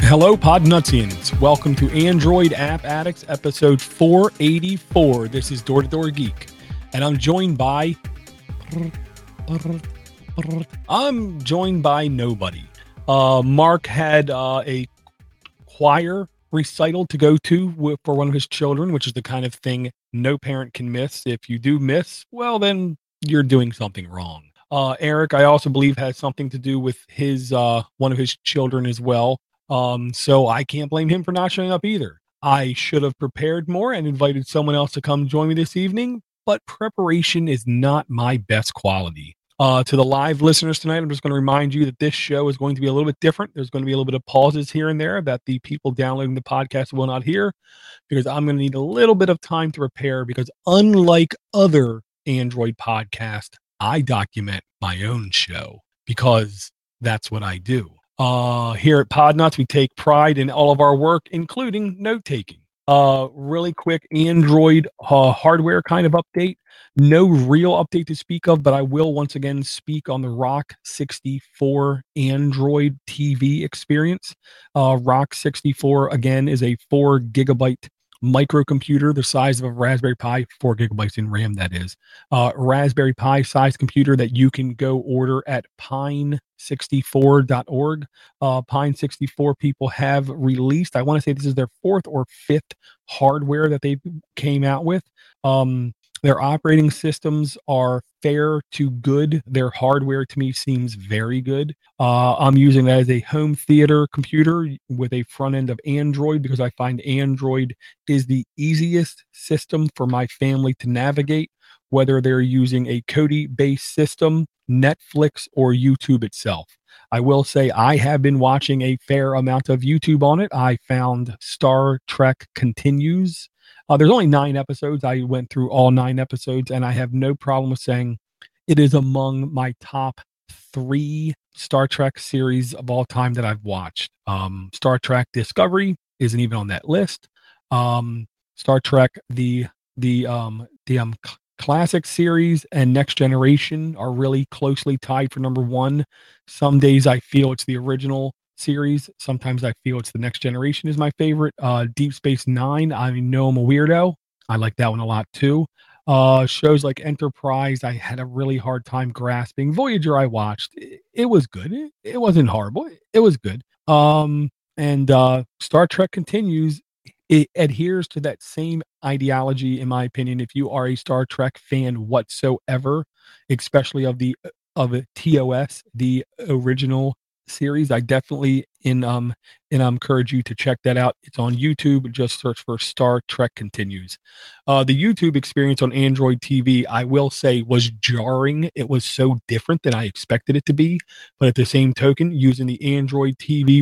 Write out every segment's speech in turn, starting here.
Hello, Podnutsians. Welcome to Android App Addicts, episode 484. This is Door to Door Geek, and I'm joined by nobody. Mark had a choir recital to go to for one of his children, which is the kind of thing no parent can miss. If you do miss, well, then you're doing something wrong. Eric, I also believe, has something to do with his one of his children as well. So I can't blame him for not showing up either. I should have prepared more and invited someone else to come join me this evening, but preparation is not my best quality. To the live listeners tonight, I'm just going to remind you that this show is going to be a little bit different. There's going to be a little bit of pauses here and there that the people downloading the podcast will not hear, because I'm going to need a little bit of time to prepare, because unlike other Android podcasts, I document my own show because that's what I do. Here at Podnuts, we take pride in all of our work, including note-taking. Really quick Android hardware kind of update. No real update to speak of, but I will once again speak on the Rock 64 Android TV experience. Rock 64, again, is a 4 gigabyte microcomputer, the size of a Raspberry Pi, 4 gigabytes in RAM, that is. Raspberry Pi size computer that you can go order at pine64.org. Pine64 people have released, I want to say this is their 4th or 5th hardware that they came out with. Their operating systems are fair to good. Their hardware to me seems very good. I'm using that as a home theater computer with a front end of Android, because I find Android is the easiest system for my family to navigate, whether they're using a Kodi-based system, Netflix, or YouTube itself. I will say I have been watching a fair amount of YouTube on it. I found Star Trek Continues. There's only 9 episodes. I went through all 9 episodes, and I have no problem with saying it is among my top 3 Star Trek series of all time that I've watched. Star Trek Discovery isn't even on that list. Star Trek the classic series and Next Generation are really closely tied for number 1. Some days I feel it's the original series. Sometimes I feel it's the Next Generation is my favorite. Deep Space Nine, I know I'm a weirdo. I like that one a lot too. Shows like Enterprise, I had a really hard time grasping. Voyager, I watched. It was good. It wasn't horrible. It was good. And Star Trek Continues, it adheres to that same ideology, in my opinion. If you are a Star Trek fan whatsoever, especially of TOS, the original series, I definitely encourage you to check that out. It's on YouTube. Just search for Star Trek Continues. The YouTube experience on Android TV, I will say, was jarring. It was so different than I expected it to be, but at the same token, using the Android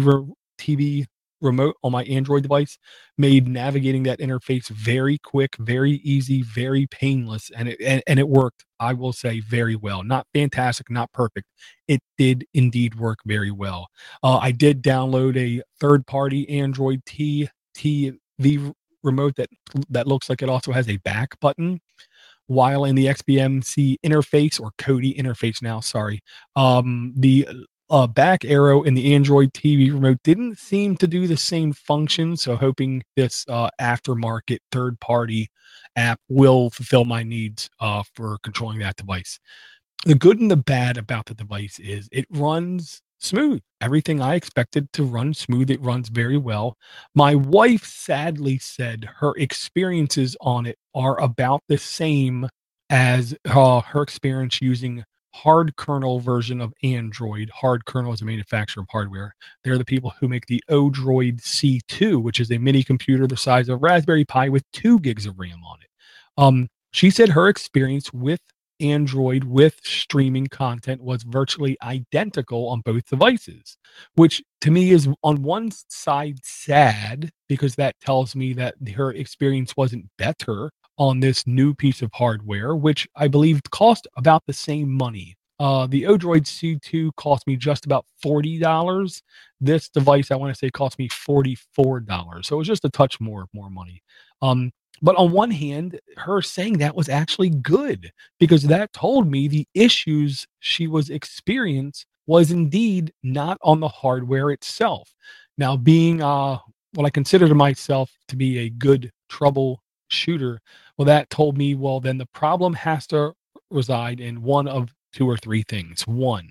TV remote on my Android device made navigating that interface very quick, very easy, very painless, and it worked, I will say, very well. Not fantastic, not perfect. It did indeed work very well. I did download a third-party Android TV remote that looks like it also has a back button. While in the XBMC interface, or Kodi interface now, sorry, the back arrow in the Android TV remote didn't seem to do the same function. So hoping this aftermarket third-party app will fulfill my needs for controlling that device. The good and the bad about the device is it runs smooth. Everything I expected to run smooth. It runs very well. My wife sadly said her experiences on it are about the same as her experience using hard kernel version of Android. Hard kernel is a manufacturer of hardware. They're the people who make the Odroid C2, which is a mini computer the size of Raspberry Pi with 2 gigs of RAM on it. She said her experience with Android with streaming content was virtually identical on both devices, which to me is on one side sad, because that tells me that her experience wasn't better on this new piece of hardware, which I believe cost about the same money. The Odroid C2 cost me just about $40. This device, I want to say, cost me $44. So it was just a touch more money. But on one hand, her saying that was actually good, because that told me the issues she was experiencing was indeed not on the hardware itself. Now, being what I consider to myself to be a good troubleshooter, well, that told me, well, then the problem has to reside in one of two or three things. One,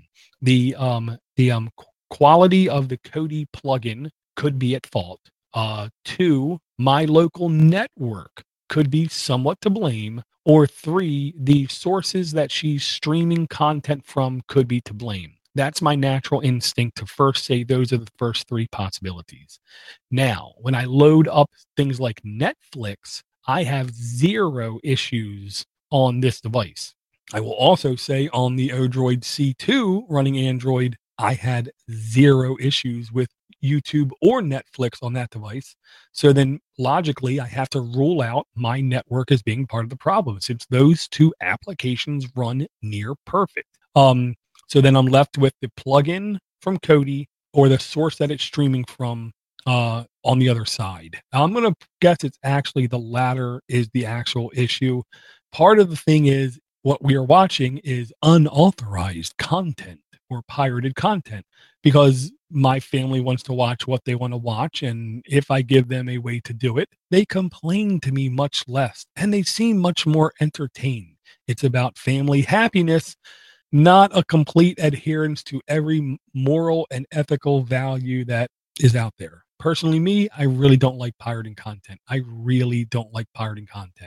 quality of the Kodi plugin could be at fault. Two, my local network could be somewhat to blame. Or three, the sources that she's streaming content from could be to blame. That's my natural instinct to first say those are the first three possibilities. Now, when I load up things like Netflix, I have zero issues on this device. I will also say on the Odroid C2 running Android, I had zero issues with YouTube or Netflix on that device. So then logically, I have to rule out my network as being part of the problem since those two applications run near perfect. So then I'm left with the plugin from Kodi or the source that it's streaming from on the other side. I'm going to guess it's actually the latter is the actual issue. Part of the thing is what we are watching is unauthorized content or pirated content because my family wants to watch what they want to watch. And if I give them a way to do it, they complain to me much less and they seem much more entertained. It's about family happiness, not a complete adherence to every moral and ethical value that is out there. Personally, me, I really don't like pirating content. I really don't like pirating content.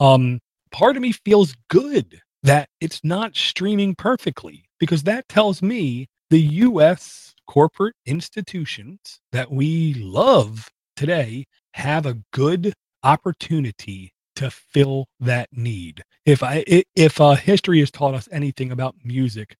Part of me feels good that it's not streaming perfectly because that tells me the U.S. corporate institutions that we love today have a good opportunity to fill that need. If history has taught us anything about music,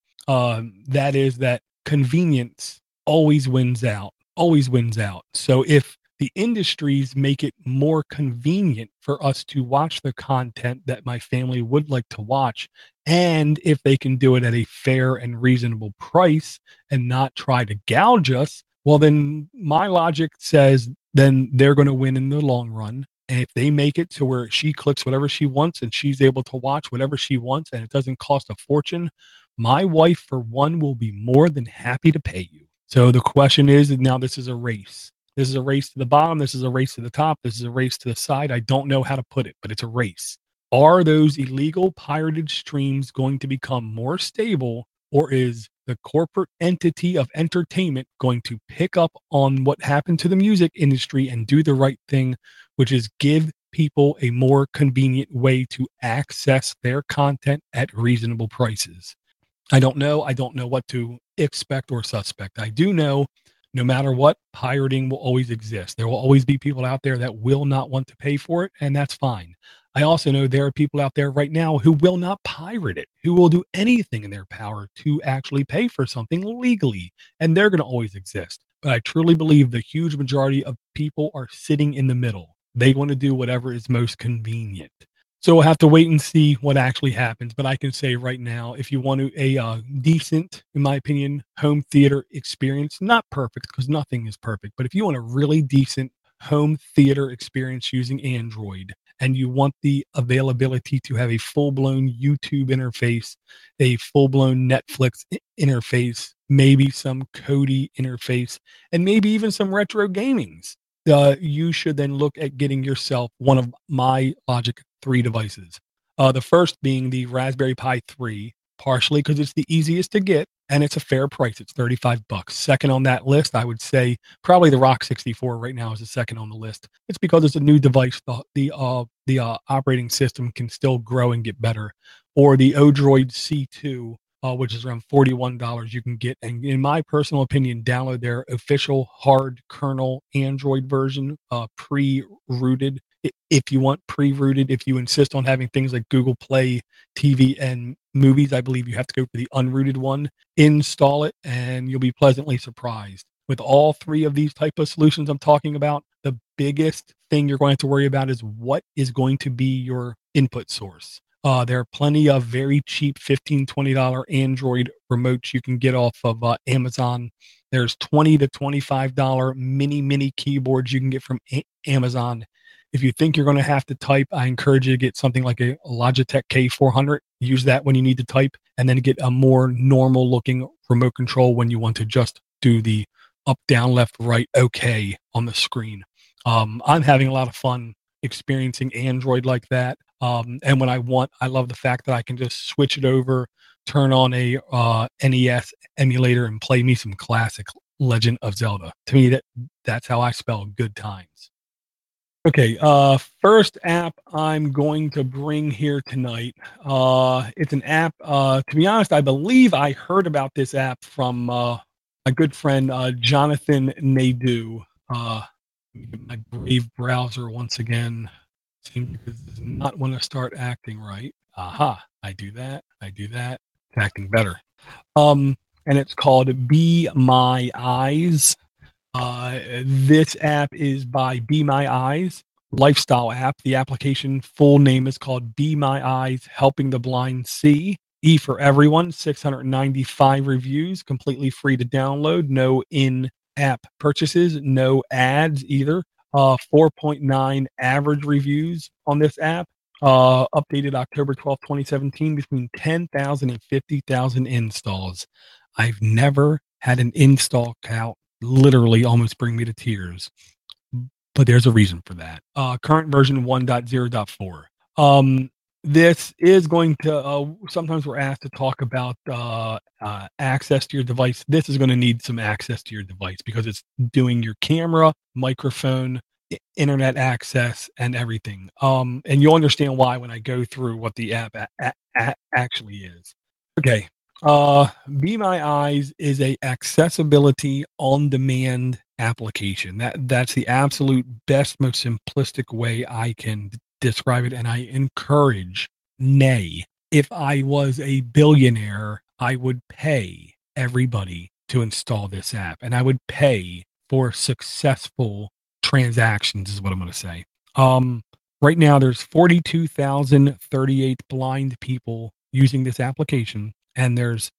that is that convenience always wins out. Always wins out. So if the industries make it more convenient for us to watch the content that my family would like to watch, and if they can do it at a fair and reasonable price and not try to gouge us, well, then my logic says then they're going to win in the long run. And if they make it to where she clicks whatever she wants and she's able to watch whatever she wants and it doesn't cost a fortune, my wife, for one, will be more than happy to pay you. So the question is now this is a race. This is a race to the bottom. This is a race to the top. This is a race to the side. I don't know how to put it, but it's a race. Are those illegal pirated streams going to become more stable, or is the corporate entity of entertainment going to pick up on what happened to the music industry and do the right thing, which is give people a more convenient way to access their content at reasonable prices? I don't know. I don't know what to expect or suspect. I do know no matter what, pirating will always exist. There will always be people out there that will not want to pay for it, and that's fine. I also know there are people out there right now who will not pirate it, who will do anything in their power to actually pay for something legally, and they're going to always exist. But I truly believe the huge majority of people are sitting in the middle. They want to do whatever is most convenient. So we'll have to wait and see what actually happens. But I can say right now, if you want a decent, in my opinion, home theater experience, not perfect because nothing is perfect, but if you want a really decent home theater experience using Android and you want the availability to have a full-blown YouTube interface, a full-blown Netflix interface, maybe some Kodi interface, and maybe even some retro gamings, you should then look at getting yourself one of my Logic 3 devices. The first being the Raspberry Pi 3, partially because it's the easiest to get and it's a fair price. It's $35. Second on that list, I would say probably the Rock 64 right now is the second on the list. It's because it's a new device. The operating system can still grow and get better. Or the Odroid C2, which is around $41 you can get. And in my personal opinion, download their official hard kernel Android version, pre-rooted. If you want pre-rooted, if you insist on having things like Google Play TV and movies, I believe you have to go for the unrooted one, install it, and you'll be pleasantly surprised. With all three of these type of solutions I'm talking about, the biggest thing you're going to have to worry about is what is going to be your input source. There are plenty of very cheap $15, $20 Android remotes you can get off of Amazon. There's $20 to $25 mini keyboards you can get from Amazon. If you think you're going to have to type, I encourage you to get something like a Logitech K400. Use that when you need to type, and then get a more normal looking remote control when you want to just do the up, down, left, right, okay on the screen. I'm having a lot of fun experiencing Android like that. And when I love the fact that I can just switch it over, turn on a NES emulator, and play me some classic Legend of Zelda. To me, that's how I spell good times. Okay, first app I'm going to bring here tonight. It's an app. To be honest, I believe I heard about this app from my good friend Jonathan Nadeau. My Brave browser once again seems to does not want to start acting right. Aha! I do that. I do that. It's acting better. And it's called Be My Eyes. This app is by Be My Eyes lifestyle app. The application full name is called Be My Eyes Helping the Blind See. E for everyone, 695 reviews, completely free to download, no in-app purchases, no ads either. 4.9 average reviews on this app. Updated October 12th, 2017, between 10,000 and 50,000 installs. I've never had an install count literally almost bring me to tears, but there's a reason for that. Current version 1.0.4. This is going to, sometimes we're asked to talk about access to your device. This is going to need some access to your device because it's doing your camera, microphone, internet access, and everything. And you'll understand why when I go through what the app actually is. Okay. Be My Eyes is a accessibility on demand application. That's the absolute best, most simplistic way I can describe it. And I encourage, nay, if I was a billionaire, I would pay everybody to install this app, and I would pay for successful transactions is what I'm going to say. Right now there's 42,038 blind people using this application, and there's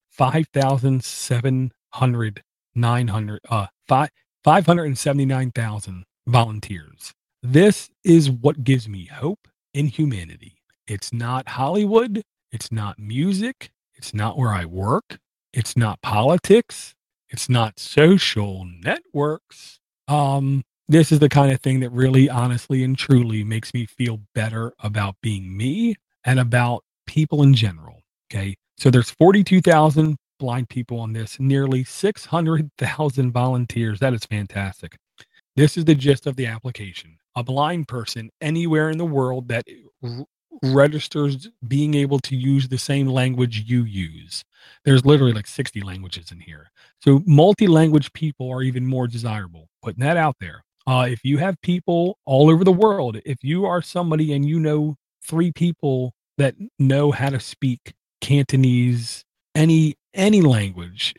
579,000 volunteers. This is what gives me hope in humanity. It's not Hollywood. It's not music. It's not where I work. It's not politics. It's not social networks. This is the kind of thing that really, honestly, and truly makes me feel better about being me and about people in general. Okay. So there's 42,000 blind people on this, nearly 600,000 volunteers. That is fantastic. This is the gist of the application. A blind person anywhere in the world that registers being able to use the same language you use. There's literally like 60 languages in here. So multi-language people are even more desirable. Putting that out there. If you have people all over the world, if you are somebody and you know 3 people that know how to speak Cantonese, any language,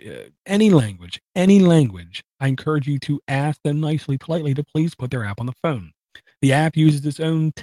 I encourage you to ask them nicely, politely to please put their app on the phone. The app uses its own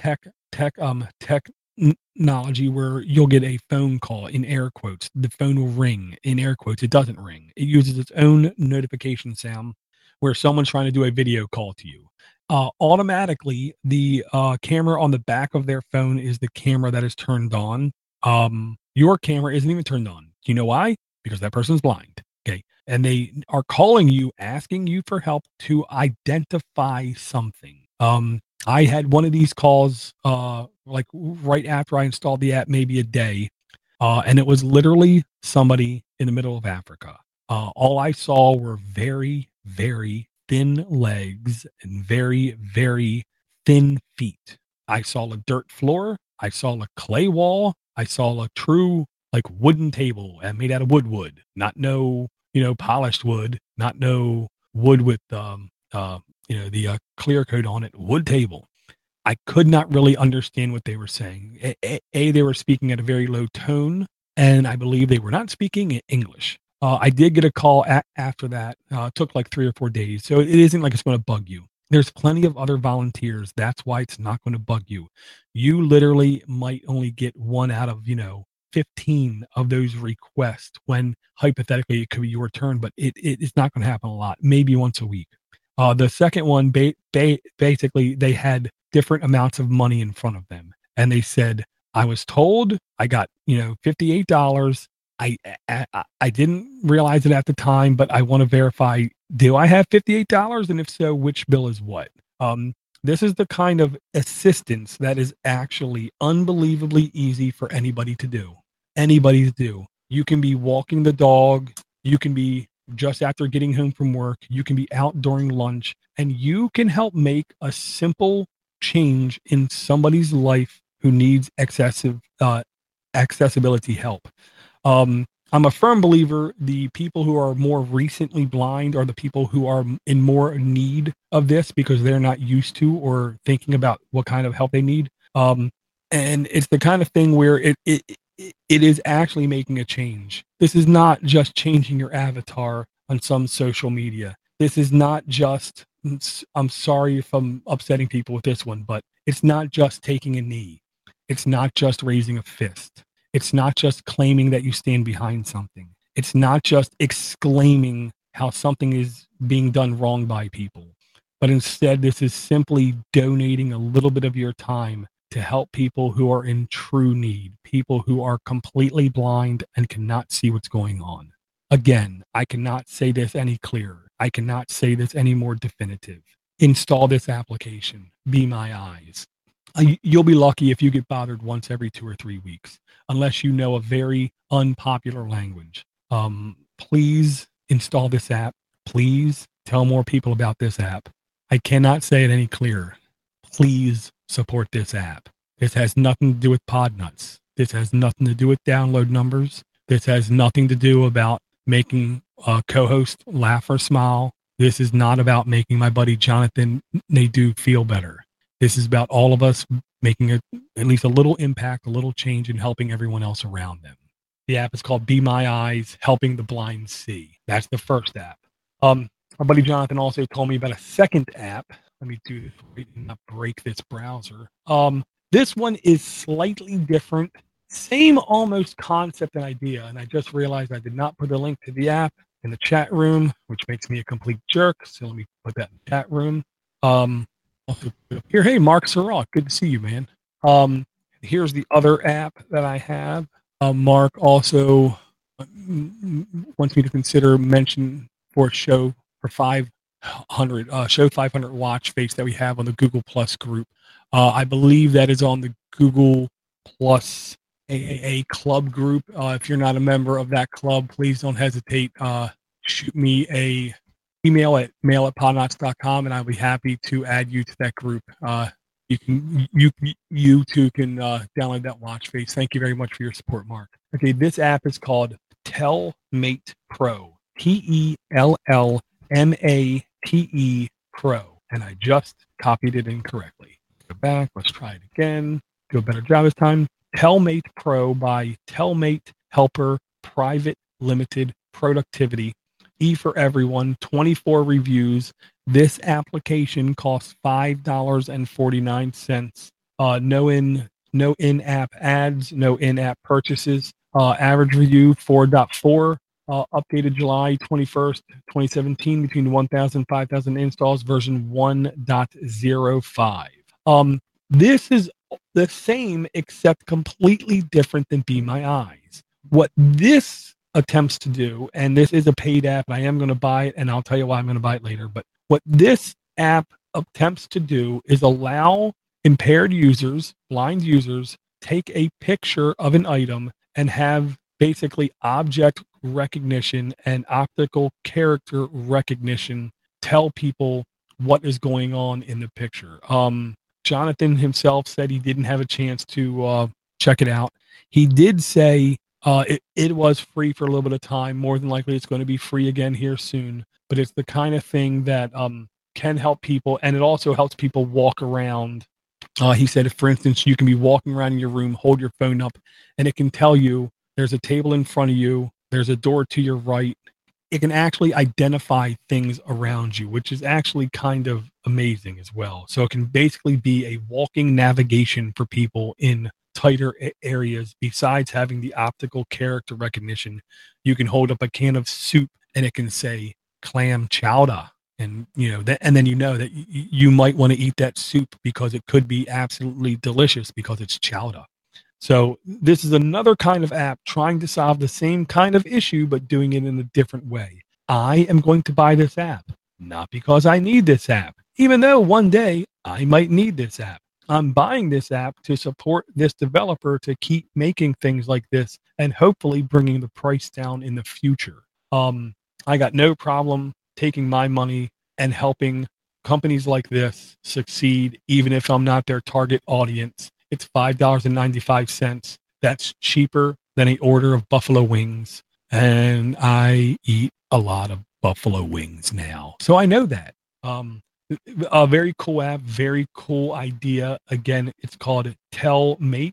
technology where you'll get a phone call in air quotes. The phone will ring in air quotes. It doesn't ring. It uses its own notification sound where someone's trying to do a video call to you. Automatically, the camera on the back of their phone is the camera that is turned on. Your camera isn't even turned on. Do you know why? Because that person's blind. Okay. And they are calling you, asking you for help to identify something. I had one of these calls like right after I installed the app, maybe a day. And it was literally somebody in the middle of Africa. All I saw were very, very thin legs and very, very thin feet. I saw a dirt floor. I saw a clay wall. I saw a true like wooden table made out of wood, not no, polished wood, not no wood with, the clear coat on it, wood table. I could not really understand what they were saying. They were speaking at a very low tone, and I believe they were not speaking in English. I did get a call after that. It took like 3 or 4 days. So it isn't like it's going to bug you. There's plenty of other volunteers. That's why it's not going to bug you. You literally might only get 1 out of, 15 of those requests when hypothetically it could be your turn, but it's not going to happen a lot, maybe once a week. The second one, basically they had different amounts of money in front of them. And they said, I was told I got, $58. I didn't realize it at the time, but I want to verify Do I have $58? And if so, which bill is what? This is the kind of assistance that is actually unbelievably easy for anybody to do. Anybody to do. You can be walking the dog. You can be just after getting home from work. You can be out during lunch, and you can help make a simple change in somebody's life who needs accessibility help. I'm a firm believer the people who are more recently blind are the people who are in more need of this because they're not used to or thinking about what kind of help they need. And it's the kind of thing where it is actually making a change. This is not just changing your avatar on some social media. This is not just, I'm sorry if I'm upsetting people with this one, but it's not just taking a knee. It's not just raising a fist. It's not just claiming that you stand behind something. It's not just exclaiming how something is being done wrong by people. But instead, this is simply donating a little bit of your time to help people who are in true need, people who are completely blind and cannot see what's going on. Again, I cannot say this any clearer. I cannot say this any more definitive. Install this application. Be My Eyes. You'll be lucky if you get bothered once every 2 or 3 weeks, unless you know a very unpopular language. Please install this app. Please tell more people about this app. I cannot say it any clearer. Please support this app. This has nothing to do with Podnuts. This has nothing to do with download numbers. This has nothing to do about making a co-host laugh or smile. This is not about making my buddy Jonathan Nadeau feel better. This is about all of us making at least a little impact, a little change, and helping everyone else around them. The app is called Be My Eyes, Helping the Blind See. That's the first app. My buddy Jonathan also told me about a second app. Let me do this, not break this browser. This one is slightly different. Same almost concept and idea. And I just realized I did not put a link to the app in the chat room, which makes me a complete jerk. So let me put that in the chat room. Here, hey, Mark Surratt, good to see you, man. Here's the other app that I have. Mark also wants me to consider mention for a show for 500 show 500 watch face that we have on the Google Plus group. I believe that is on the Google Plus AAA club group. If you're not a member of that club, please don't hesitate. Shoot me a email at mail@podnuts.com, and I'll be happy to add you to that group. You too can download that watch face. Thank you very much for your support, Mark. Okay, this app is called Tellmate Pro. TELLMATE Pro. And I just copied it incorrectly. Go back. Let's try it again. Do a better job this time. Tellmate Pro by Tellmate Helper Private Limited Productivity. E for everyone, 24 reviews. This application costs $5.49. No in-app ads, no in-app purchases. Average review 4.4. Updated July 21st, 2017, between 1,000 and 5,000 installs, version 1.05. This is the same except completely different than Be My Eyes. What this attempts to do, and this is a paid app, and I am going to buy it, and I'll tell you why I'm going to buy it later, but what this app attempts to do is allow impaired users, blind users, take a picture of an item and have basically object recognition and optical character recognition tell people what is going on in the picture. Jonathan himself said he didn't have a chance to check it out. He did say it was free for a little bit of time. More than likely, it's going to be free again here soon. But it's the kind of thing that can help people, and it also helps people walk around. He said, if, for instance, you can be walking around in your room, hold your phone up, and it can tell you there's a table in front of you, there's a door to your right. It can actually identify things around you, which is actually kind of amazing as well. So it can basically be a walking navigation for people in tighter areas. Besides having the optical character recognition, you can hold up a can of soup and it can say clam chowder, and and then that you might want to eat that soup because it could be absolutely delicious because it's chowder. So this is another kind of app trying to solve the same kind of issue but doing it in a different way. I am going to buy this app, not because I need this app, even though one day I might need this app. I'm buying this app to support this developer to keep making things like this and hopefully bringing the price down in the future. I got no problem taking my money and helping companies like this succeed, even if I'm not their target audience. It's $5.95. That's cheaper than an order of buffalo wings. And I eat a lot of buffalo wings now. So I know that. A very cool app, very cool idea. Again, it's called Tellmate,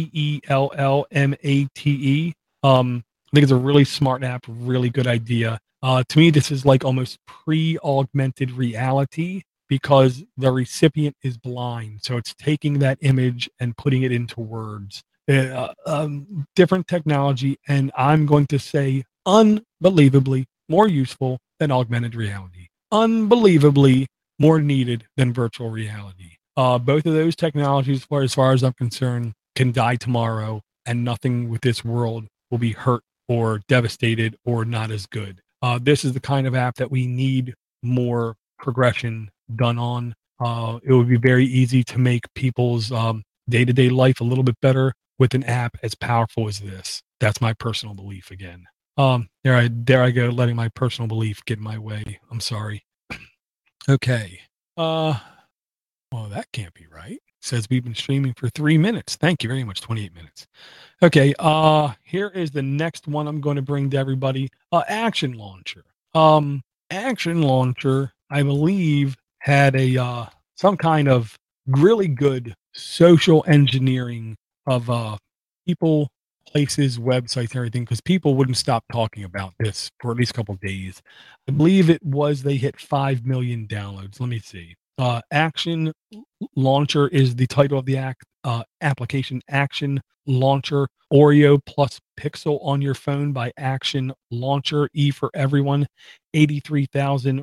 Tellmate. I think it's a really smart app, really good idea. To me, this is like almost pre-augmented reality because the recipient is blind. So it's taking that image and putting it into words. Different technology, and I'm going to say unbelievably more useful than augmented reality. Unbelievably more needed than virtual reality. Both of those technologies, as far as I'm concerned, can die tomorrow, and nothing with this world will be hurt or devastated or not as good. This is the kind of app that we need more progression done on. It would be very easy to make people's day-to-day life a little bit better with an app as powerful as this. That's my personal belief again. There I go, letting my personal belief get in my way. I'm sorry. Okay. Well, that can't be right. It says we've been streaming for 3 minutes. Thank you very much. 28 minutes. Okay. Here is the next one I'm going to bring to everybody. Action Launcher. Action Launcher, I believe, had a some kind of really good social engineering of people, places, websites, and everything, because people wouldn't stop talking about this for at least a couple of days. I believe it was they hit 5 million downloads. Let me see. Action Launcher is the title of the application. Action Launcher, Oreo plus Pixel on your phone by Action Launcher. E for everyone. 83,000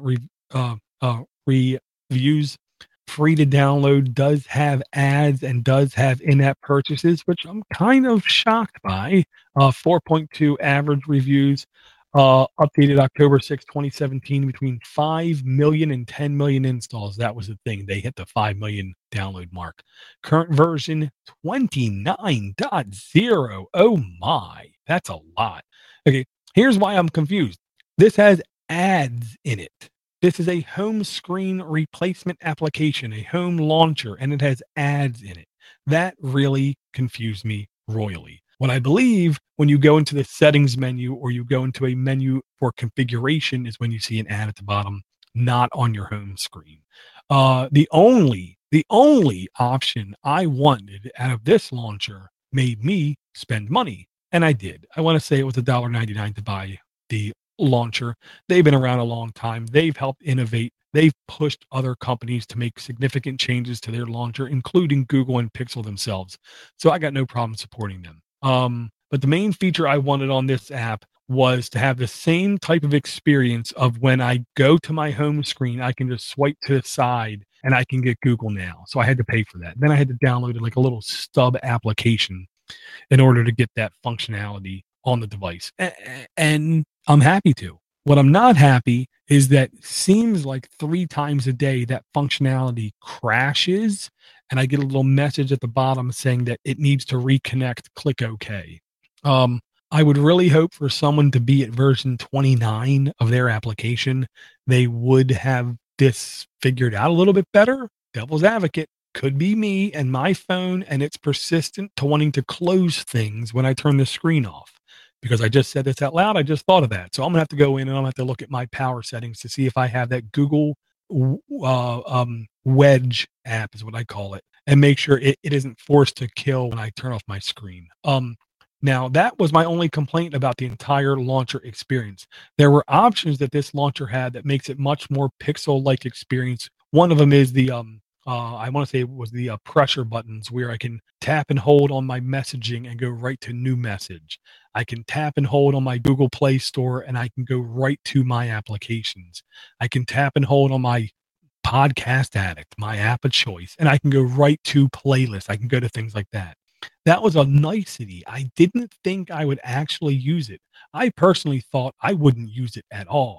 reviews. Free to download, does have ads and does have in-app purchases, which I'm kind of shocked by. 4.2 average reviews. Updated October 6, 2017, between 5 million and 10 million installs. That was the thing. They hit the 5 million download mark. Current version 29.0. Oh my, that's a lot. Okay, here's why I'm confused. This has ads in it. This is a home screen replacement application, a home launcher, and it has ads in it. That really confused me royally. What I believe when you go into the settings menu or you go into a menu for configuration is when you see an ad at the bottom, not on your home screen. The only option I wanted out of this launcher made me spend money. And I did. I want to say it was $1.99 to buy the launcher. They've been around a long time. They've helped innovate. They've pushed other companies to make significant changes to their launcher, including Google and Pixel themselves. So I got no problem supporting them. But the main feature I wanted on this app was to have the same type of experience of when I go to my home screen, I can just swipe to the side and I can get Google Now. So I had to pay for that. Then I had to download like a little stub application in order to get that functionality on the device. And I'm happy to. What I'm not happy is that seems like 3 times a day that functionality crashes and I get a little message at the bottom saying that it needs to reconnect, click OK. I would really hope for someone to be at version 29 of their application. They would have this figured out a little bit better. Devil's advocate could be me and my phone, and it's persistent to wanting to close things when I turn the screen off. Because I just said this out loud, I just thought of that. So I'm gonna have to go in and I'm gonna have to look at my power settings to see if I have that Google Wedge app is what I call it, and make sure it isn't forced to kill when I turn off my screen. Now that was my only complaint about the entire launcher experience. There were options that this launcher had that makes it much more pixel-like experience. One of them is the I want to say it was the pressure buttons where I can tap and hold on my messaging and go right to new message. I can tap and hold on my Google Play Store and I can go right to my applications. I can tap and hold on my Podcast Addict, my app of choice, and I can go right to playlists. I can go to things like that. That was a nicety. I didn't think I would actually use it. I personally thought I wouldn't use it at all.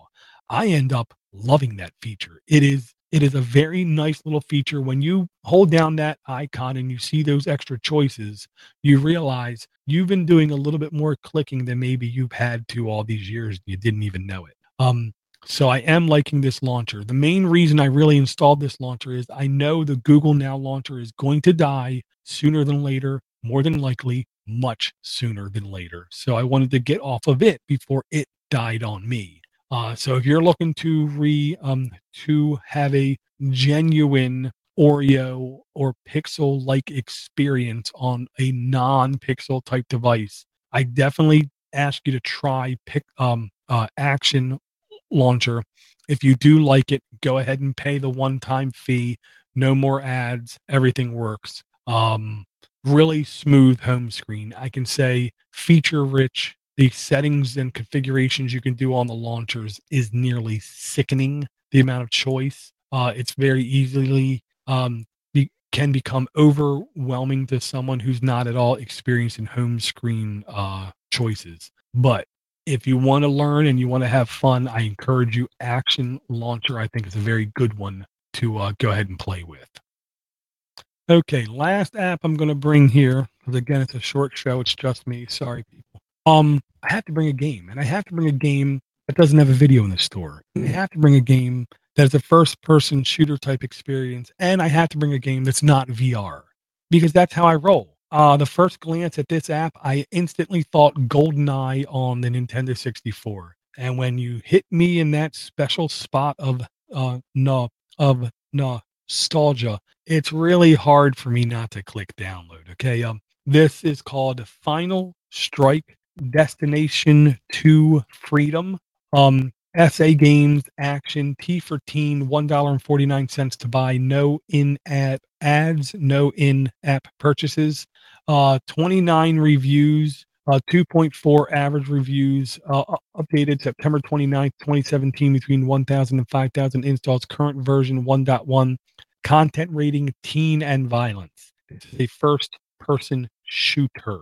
I end up loving that feature. It is a very nice little feature. When you hold down that icon and you see those extra choices, you realize you've been doing a little bit more clicking than maybe you've had to all these years. You didn't even know it. So I am liking this launcher. The main reason I really installed this launcher is I know the Google Now launcher is going to die sooner than later, more than likely, much sooner than later. So I wanted to get off of it before it died on me. So if you're looking to have a genuine Oreo or Pixel like experience on a non-Pixel type device, I definitely ask you to try Action Launcher. If you do like it, go ahead and pay the one-time fee. No more ads. Everything works. Really smooth home screen. I can say feature rich. The settings and configurations you can do on the launchers is nearly sickening. The amount of choice. It's very easily can become overwhelming to someone who's not at all experienced in home screen choices. But if you want to learn and you want to have fun, I encourage you. Action Launcher, I think, is a very good one to go ahead and play with. Okay, last app I'm going to bring here, because again, it's a short show. It's just me. Sorry, people. I have to bring a game, and I have to bring a game that doesn't have a video in the store. I have to bring a game that is a first-person shooter type experience, and I have to bring a game that's not VR, because that's how I roll. The first glance at this app, I instantly thought GoldenEye on the Nintendo 64, and when you hit me in that special spot of nostalgia, it's really hard for me not to click download. Okay, this is called Final Strike Destination to Freedom. SA Games Action, T for Teen, $1.49 to buy, no in-app ads, no in-app purchases, 29 reviews, 2.4 average reviews, updated September 29th, 2017, between 1,000 and 5,000 installs, current version 1.1, content rating teen and violence. This is a first-person shooter.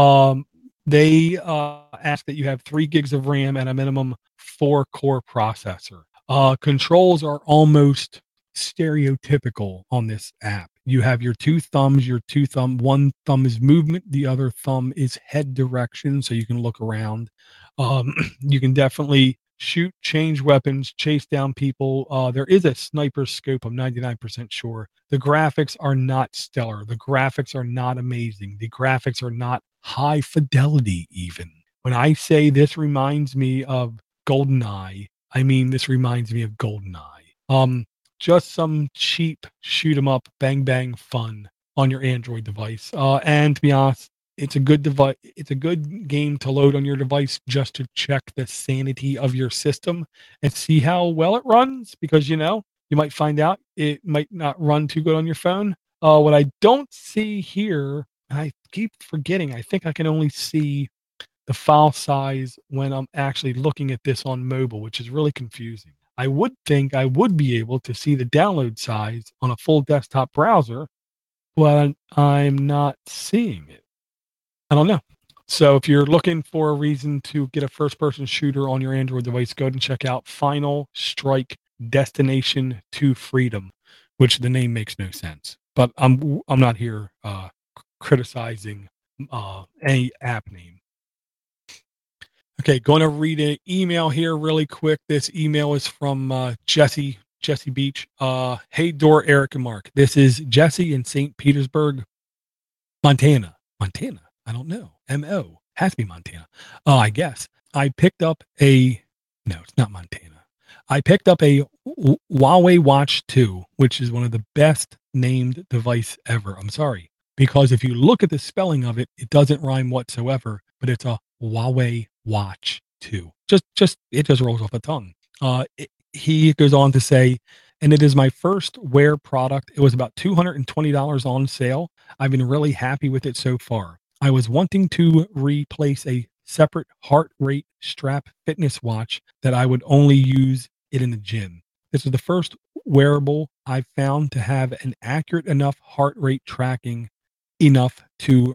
They ask that you have 3 gigs of RAM and a minimum 4-core processor. Controls are almost stereotypical on this app. You have your 2 thumbs, one thumb is movement, the other thumb is head direction, so you can look around. You can definitely shoot, change weapons, chase down people. There is a sniper scope, I'm 99% sure. The graphics are not stellar. The graphics are not amazing. The graphics are not high fidelity even. When I say this reminds me of GoldenEye, I mean this reminds me of GoldenEye. Just some cheap shoot 'em up, bang bang fun on your Android device. And to be honest, it's a good device. It's a good game to load on your device just to check the sanity of your system and see how well it runs. Because you might find out it might not run too good on your phone. What I don't see here, and I keep forgetting, I think I can only see the file size when I'm actually looking at this on mobile, which is really confusing. I would think I would be able to see the download size on a full desktop browser, but I'm not seeing it. I don't know. So if you're looking for a reason to get a first-person shooter on your Android device, go ahead and check out Final Strike Destination to Freedom, which the name makes no sense. But I'm not here criticizing any app name. Okay, going to read an email here really quick. This email is from Jesse Beach. Hey, Dor, Eric, and Mark. This is Jesse in St. Petersburg, Montana. I don't know. MO. Has to be Montana. I guess. I picked up no, it's not Montana. I picked up a Huawei Watch 2, which is one of the best named device ever. I'm sorry. Because if you look at the spelling of it, it doesn't rhyme whatsoever, but it's a Huawei Watch 2. It just rolls off the tongue. He goes on to say, and it is my first Wear product. It was about $220 on sale. I've been really happy with it so far. I was wanting to replace a separate heart rate strap fitness watch that I would only use it in the gym. This is the first wearable I've found to have an accurate enough heart rate tracking enough to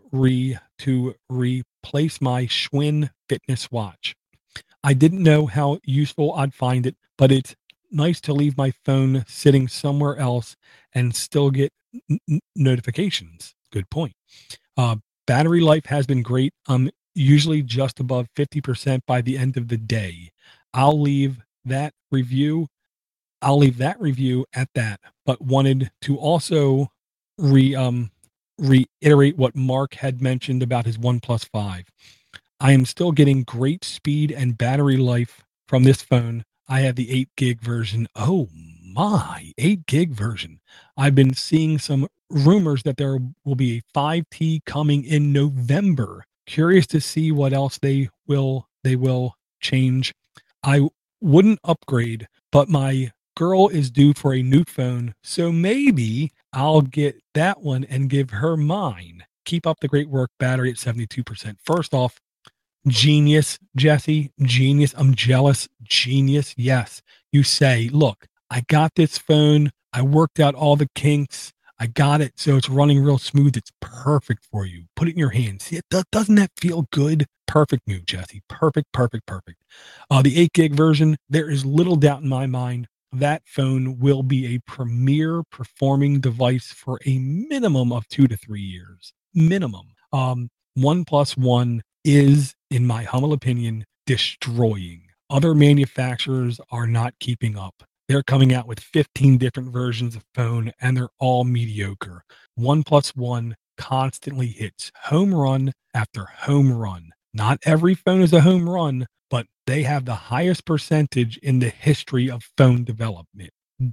replace my Schwinn fitness watch. I didn't know how useful I'd find it, but it's nice to leave my phone sitting somewhere else and still get notifications. Good point. Uh, Battery life has been great. Usually just above 50% by the end of the day. I'll leave that review. I'll leave that review at that, but wanted to also re reiterate what Mark had mentioned about his OnePlus 5. I am still getting great speed and battery life from this phone. I have the 8 gig version. Oh my, 8 gig version. I've been seeing some rumors that there will be a 5T coming in November. Curious to see what else they will change. I wouldn't upgrade, but my girl is due for a new phone, so maybe I'll get that one and give her mine. Keep up the great work. Battery at 72%. First off, genius, Jesse. Genius. I'm jealous. Genius. Yes. You say, look, I got this phone. I worked out all the kinks. I got it. So it's running real smooth. It's perfect for you. Put it in your hands. See, doesn't that feel good? Perfect move, Jesse. Perfect, perfect, perfect. The 8 gig version, there is little doubt in my mind that phone will be a premier performing device for a minimum of 2 to 3 years. Minimum. OnePlus One is, in my humble opinion, destroying. Other manufacturers are not keeping up. They're coming out with 15 different versions of phone and they're all mediocre. OnePlus One constantly hits home run after home run. Not every phone is a home run, but they have the highest percentage in the history of phone development.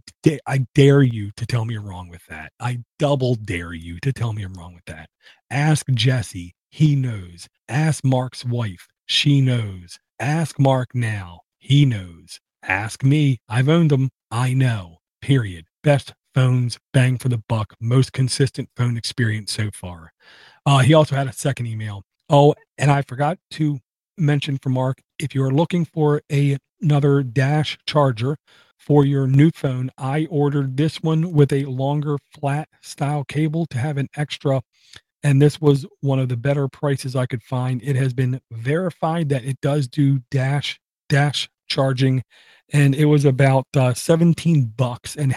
I dare you to tell me I'm wrong with that. I double dare you to tell me I'm wrong with that. Ask Jesse. He knows. Ask Mark's wife. She knows. Ask Mark now. He knows. Ask me. I've owned them. I know. Period. Best phones, bang for the buck, most consistent phone experience so far. He also had a second email. Oh, and I forgot to mention for Mark, if you are looking for another dash charger for your new phone, I ordered this one with a longer flat style cable to have an extra, and this was one of the better prices I could find. It has been verified that it does do dash charging, and it was about $17 and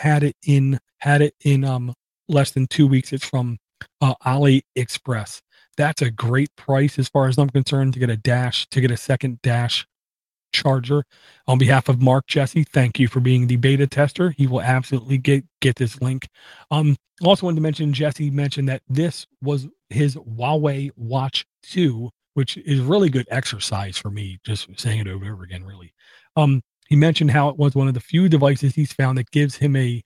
had it in less than 2 weeks. It's from AliExpress. That's a great price as far as I'm concerned to get a second dash charger. On behalf of Mark Jesse, thank you for being the beta tester. He will absolutely get this link. Also wanted to mention, Jesse mentioned that this was his Huawei Watch 2, which is really good exercise for me, just saying it over and over again, really. He mentioned how it was one of the few devices he's found that gives him a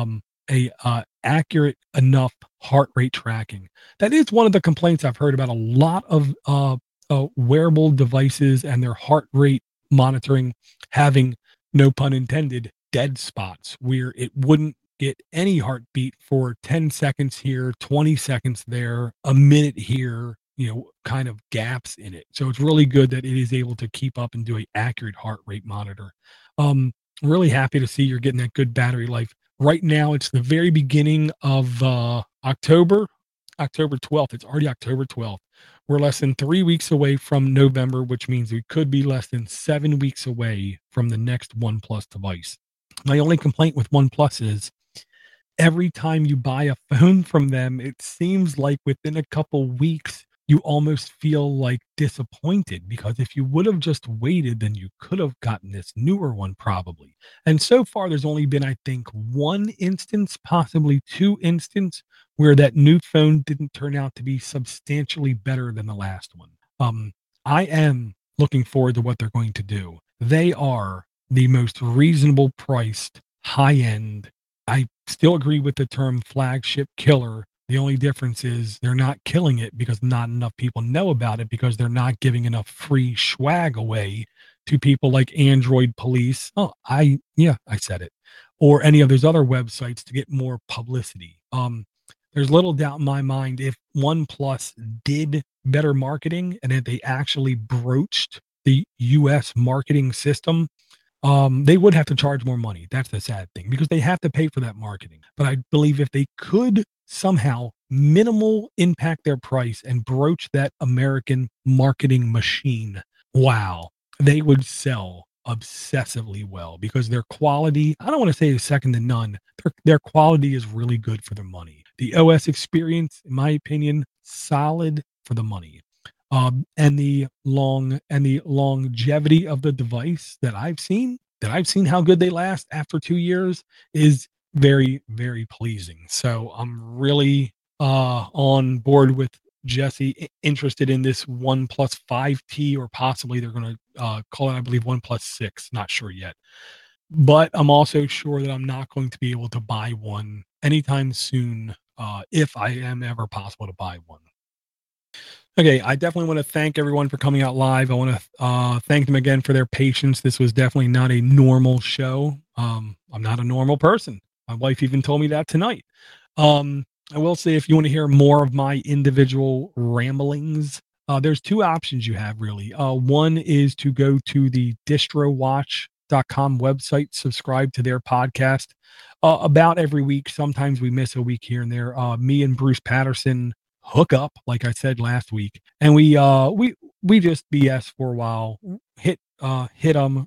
accurate enough heart rate tracking. That is one of the complaints I've heard about a lot of wearable devices and their heart rate monitoring having, no pun intended, dead spots where it wouldn't get any heartbeat for 10 seconds here, 20 seconds there, a minute here, kind of gaps in it. So it's really good that it is able to keep up and do an accurate heart rate monitor. Really happy to see you're getting that good battery life. Right now, it's the very beginning of October 12th. It's already October 12th. We're less than 3 weeks away from November, which means we could be less than 7 weeks away from the next OnePlus device. My only complaint with OnePlus is every time you buy a phone from them, it seems like within a couple weeks, you almost feel like disappointed, because if you would have just waited, then you could have gotten this newer one probably. And so far, there's only been, I think, one instance, possibly two instances, where that new phone didn't turn out to be substantially better than the last one. I am looking forward to what they're going to do. They are the most reasonable priced, high end. I still agree with the term flagship killer. The only difference is they're not killing it because not enough people know about it, because they're not giving enough free swag away to people like Android Police. I said it. Or any of those other websites to get more publicity. There's little doubt in my mind, if OnePlus did better marketing and if they actually broached the US marketing system, they would have to charge more money. That's the sad thing, because they have to pay for that marketing. But I believe if they could somehow minimal impact their price and broach that American marketing machine, wow, they would sell obsessively well because their quality, I don't want to say is second to none. Their quality is really good for their money. The OS experience, in my opinion, solid for the money. And the longevity of the device that I've seen how good they last after 2 years is very, very pleasing. So I'm really on board with Jesse, interested in this OnePlus 5T, or possibly they're going to call it, I believe, OnePlus 6. Not sure yet. But I'm also sure that I'm not going to be able to buy one anytime soon, if I am ever possible to buy one. Okay, I definitely want to thank everyone for coming out live. I want to thank them again for their patience. This was definitely not a normal show. I'm not a normal person. My wife even told me that tonight. I will say, if you want to hear more of my individual ramblings, there's two options you have, really. One is to go to the distrowatch.com website, subscribe to their podcast about every week. Sometimes we miss a week here and there. Me and Bruce Patterson hook up, like I said last week, and we just BS for a while, hit them,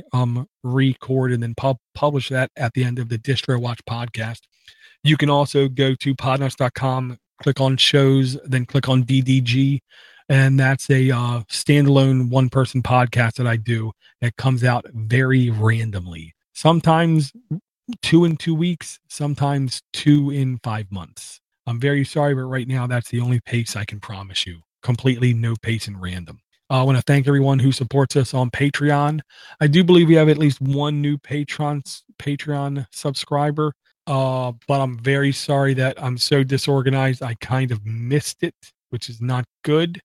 record, and then publish that at the end of the Distro Watch podcast. You can also go to podnuts.com, click on shows, then click on DDG, and that's a standalone one-person podcast that I do that comes out very randomly. Sometimes 2 in 2 weeks, sometimes 2 in 5 months. I'm very sorry, but right now that's the only pace I can promise you. Completely no pace and random. I want to thank everyone who supports us on Patreon. I do believe we have at least one new Patreon subscriber, but I'm very sorry that I'm so disorganized. I kind of missed it, which is not good.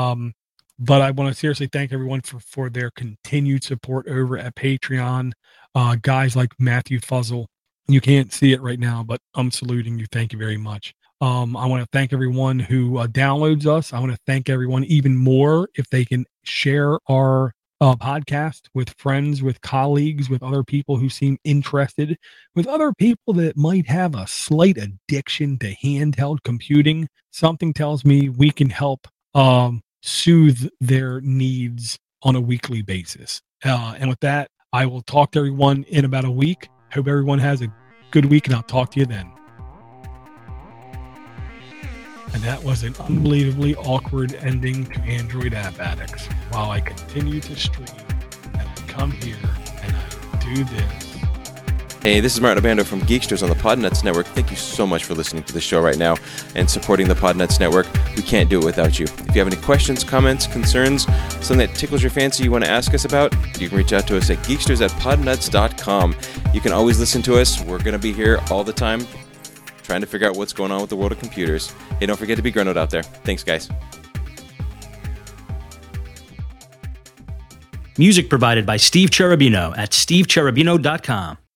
But I want to seriously thank everyone for their continued support over at Patreon. Guys like Matthew Fuzzle. You can't see it right now, but I'm saluting you. Thank you very much. I want to thank everyone who downloads us. I want to thank everyone even more if they can share our podcast with friends, with colleagues, with other people who seem interested, with other people that might have a slight addiction to handheld computing. Something tells me we can help soothe their needs on a weekly basis. And with that, I will talk to everyone in about a week. Hope everyone has a good week, and I'll talk to you then. And that was an unbelievably awkward ending to Android App Addicts. While I continue to stream, and I come here, and I do this. Hey, this is Martin Obando from Geeksters on the Podnuts Network. Thank you so much for listening to the show right now and supporting the Podnuts Network. We can't do it without you. If you have any questions, comments, concerns, something that tickles your fancy you want to ask us about, you can reach out to us at geeksters@podnuts.com. You can always listen to us. We're going to be here all the time trying to figure out what's going on with the world of computers. Hey, don't forget to be grown out there. Thanks, guys. Music provided by Steve Cherubino at stevecherubino.com.